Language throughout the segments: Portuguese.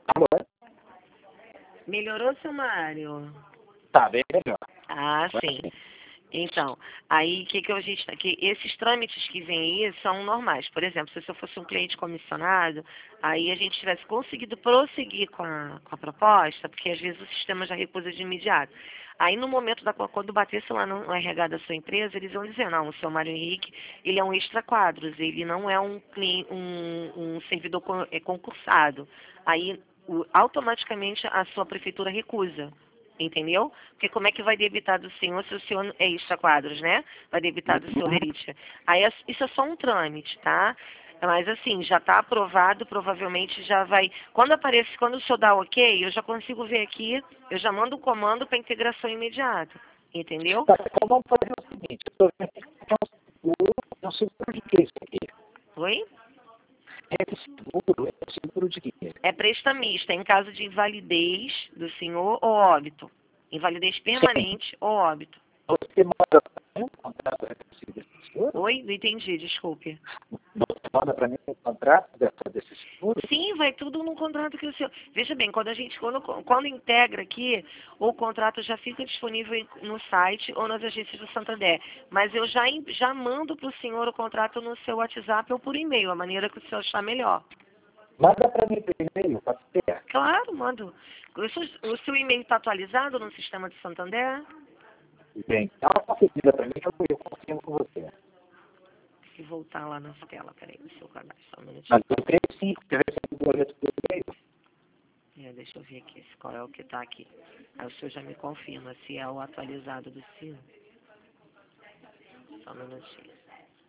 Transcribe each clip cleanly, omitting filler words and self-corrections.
Alô? Melhorou, seu Mário? Tá bem melhor. Ah, sim. Então, aí que esses trâmites que vêm aí são normais. Por exemplo, se eu fosse um cliente comissionado, aí a gente tivesse conseguido prosseguir com a proposta, porque às vezes o sistema já recusa de imediato. Aí no momento quando batesse lá no RH da sua empresa, eles vão dizer, não, o seu Mário Henrique, ele é um extra quadros, ele não é um servidor concursado. Aí automaticamente a sua prefeitura recusa. Entendeu? Porque como é que vai debitar do senhor se o senhor é extra quadros, né? Vai debitar do seu lerite. Aí isso é só um trâmite, tá? Mas assim, já está aprovado, provavelmente já vai. Quando o senhor dá ok, eu já consigo ver aqui, eu já mando o comando para integração imediata. Entendeu? Tá, então vamos fazer o seguinte, eu tô vendo que é um seguro de que isso aqui? Oi? Esse seguro é um seguro de quê? É prestamista, em caso de invalidez do senhor ou óbito. Invalidez permanente ou óbito. Você manda para mim um contrato desse seguro? Oi? Não entendi, desculpe. Você manda para mim um contrato desse seguro? Sim, vai tudo no contrato que o senhor. Veja bem, quando integra aqui, o contrato já fica disponível no site ou nas agências do Santander. Mas eu já mando para o senhor o contrato no seu WhatsApp ou por e-mail, a maneira que o senhor achar melhor. Manda para mim por e-mail, pode ser? Claro, mando. O seu e-mail está atualizado no sistema de Santander? Bem, dá uma conferida para mim que eu confirmo com você. Se voltar lá na tela, peraí, no seu cadastro, só um minutinho. Mas eu creio sim, porque eu recebi o boleto por e-mail. Deixa eu ver aqui qual é o que está aqui. Aí o senhor já me confirma se é o atualizado do senhor. Só um minutinho.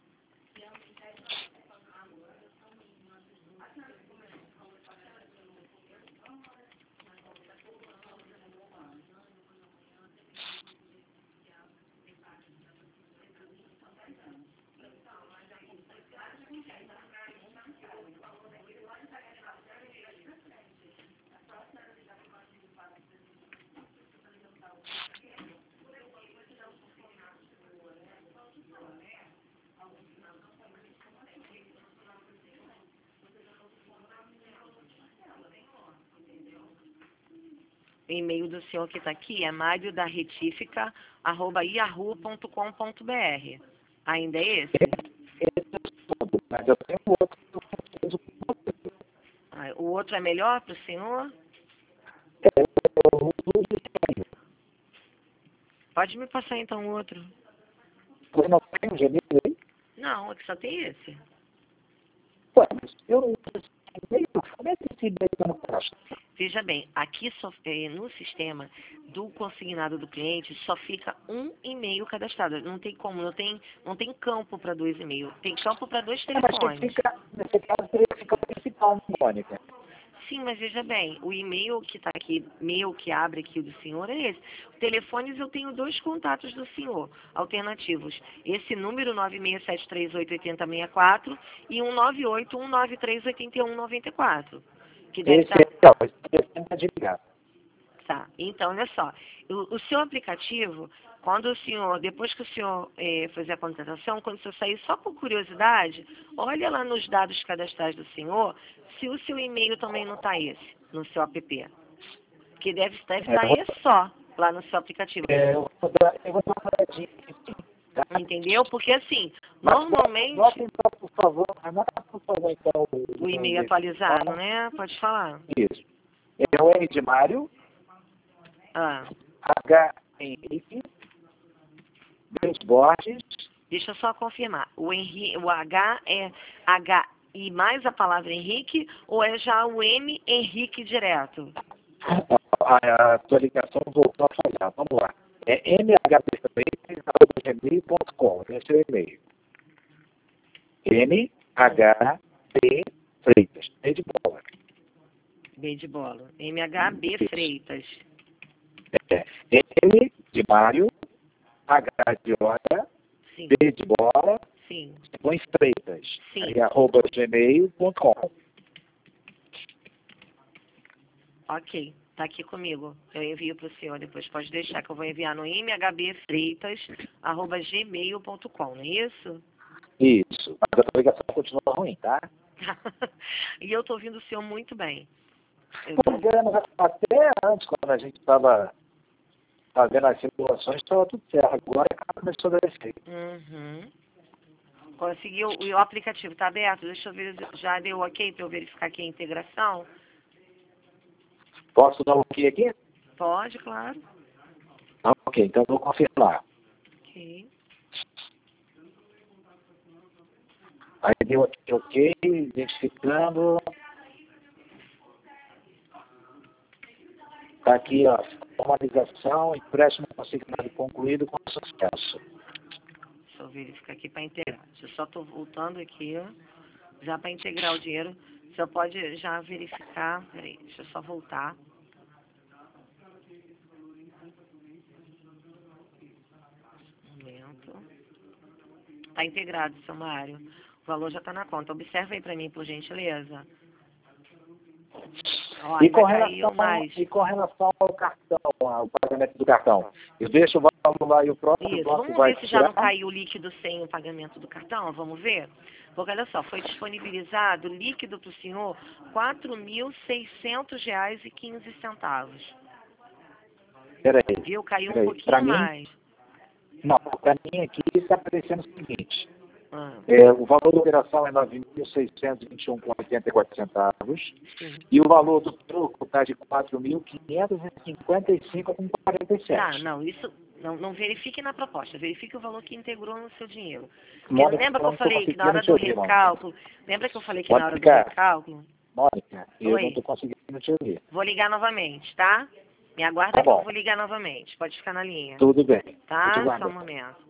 O e-mail do senhor que está aqui é mariodarretífica@yahoo.com.br. Ainda é esse? Esse é tudo, mas eu tenho outro que eu preciso com você. O outro é melhor para o senhor? Eu uso o Gmail. Pode me passar então o outro. Você não tem o Gmail aí? Não, aqui só tem esse. Ué, mas eu não uso esse e-mail. Como é que esse e-mail está no caixa? Veja bem, aqui no sistema do consignado do cliente só fica um e-mail cadastrado. Não tem como, não tem campo para 2 e-mails. Tem campo para 2 Mas tem que telefones. ficar, nesse caso, teria que ficar o principal, Mônica. Sim, mas veja bem, o e-mail que está aqui, meu que abre aqui o do senhor é esse. Telefones eu tenho 2 contatos do senhor, alternativos. Esse número 9673888064 e 198-193-8194. Que deve Esse estar. está desligado. Tá, então olha só, o seu aplicativo, depois que o senhor fazer a contratação, quando o senhor sair, só por curiosidade, olha lá nos dados cadastrais do senhor, se o seu e-mail também não está esse, no seu app. Que deve estar esse só, lá no seu aplicativo. Eu vou dar uma paradinha aqui, sim. Tá? Entendeu? Porque assim, Mas normalmente, anota então, por favor, então, o e-mail atualizado, né? Pode falar. Isso. É o M de Mário, Ah, H Henrique, B de Borges. deixa eu só confirmar. O H é H e mais a palavra Henrique ou é já o M Henrique direto? A sua ligação voltou a falhar. Vamos lá. É mhbfreitas.gmail.com. Esse é o e-mail. MHB Freitas. B de bola. B de bola. MHB Freitas. É. M de Mário, H de hora, Sim. B de bola, Sim. depois Freitas. Sim. Aí, @gmail.com. Ok. Tá aqui comigo. Eu envio para o senhor depois. Pode deixar que eu vou enviar no mhbfreitas@gmail.com, não é isso? Isso. Mas a sua ligação continua ruim, tá? E eu tô ouvindo o senhor muito bem. Pois é, mas até antes, quando a gente estava fazendo as simulações, estava tudo certo. Agora começou a dar efeito. Uhum. Conseguiu, e o aplicativo está aberto? Deixa eu ver, já deu ok para eu verificar aqui a integração? Posso dar um OK aqui? Pode, claro. Ok, então eu vou confirmar. Ok. Aí deu aqui OK, identificando. Está aqui, ó, formalização, empréstimo consignado concluído com sucesso. Deixa eu verificar aqui para integrar. Eu só estou voltando aqui, ó, já para integrar o dinheiro. Você pode já verificar. Peraí, deixa eu só voltar. Um momento. Está integrado, seu Mário. O valor já está na conta. Observa aí para mim, por gentileza. Ó, E ainda caiu mais. com relação ao cartão, ao pagamento do cartão, eu deixo o valor lá e o próprio Isso, banco vamos vai ver se já tirar? não caiu o líquido sem o pagamento do cartão, vamos ver? Porque olha só, foi disponibilizado líquido para o senhor R$ 4.600,15. Viu? Caiu um pouquinho Para mim, mais. não, para mim aqui está aparecendo o seguinte, Ah, o valor da operação é R$ 9.621,84 sim. e o valor do troco está de R$ 4.555,47. Tá, não, isso não verifique na proposta, verifique o valor que integrou no seu dinheiro. Porque Mônica, lembra que eu não estou falei que na hora conseguindo do te ouvir, Mônica. recálculo, lembra que eu falei que na hora do Mônica, recálculo, Mônica, eu não oi, estou conseguindo te ouvir. vou ligar novamente, tá? Me aguarda Tá que eu bom, vou ligar novamente, pode ficar na linha. tudo bem. Vou te Tá? Só um guardar. momento.